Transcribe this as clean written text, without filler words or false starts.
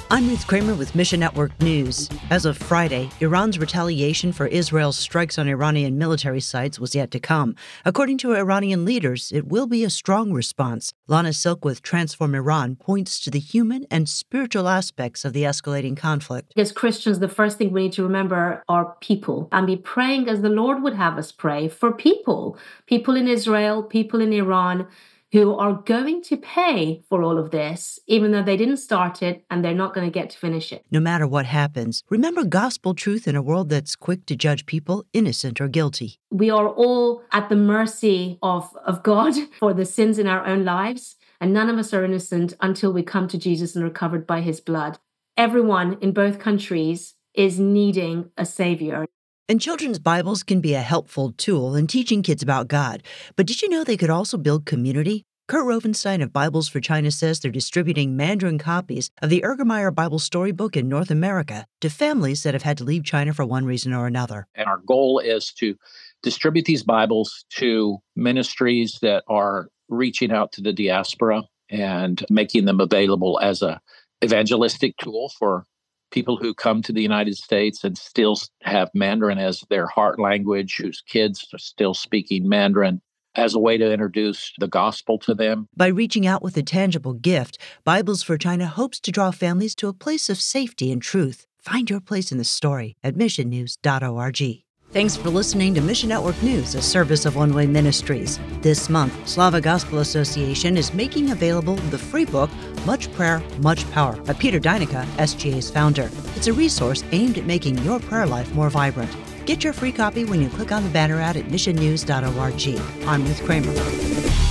I'm Ruth Kramer with Mission Network News. As of Friday, Iran's retaliation for Israel's strikes on Iranian military sites was yet to come. According to Iranian leaders, it will be a strong response. Lana Silk with Transform Iran points to the human and spiritual aspects of the escalating conflict. As Christians, the first thing we need to remember are people and be praying as the Lord would have us pray for people in Israel, people in Iran, who are going to pay for all of this, even though they didn't start it and they're not going to get to finish it. No matter what happens, remember gospel truth in a world that's quick to judge people innocent or guilty. We are all at the mercy of God for the sins in our own lives, and none of us are innocent until we come to Jesus and are covered by his blood. Everyone in both countries is needing a savior. And children's Bibles can be a helpful tool in teaching kids about God. But did you know they could also build community? Kurt Rovenstein of Bibles for China says they're distributing Mandarin copies of the Ergemeier Bible Storybook in North America to families that have had to leave China for one reason or another. And our goal is to distribute these Bibles to ministries that are reaching out to the diaspora and making them available as a evangelistic tool for people who come to the United States and still have Mandarin as their heart language, whose kids are still speaking Mandarin, as a way to introduce the gospel to them. By reaching out with a tangible gift, Bibles for China hopes to draw families to a place of safety and truth. Find your place in the story at missionnews.org. Thanks for listening to Mission Network News, a service of One Way Ministries. This month, Slava Gospel Association is making available the free book, Much Prayer, Much Power, by Peter Deinica, SGA's founder. It's a resource aimed at making your prayer life more vibrant. Get your free copy when you click on the banner ad at missionnews.org. I'm Ruth Kramer.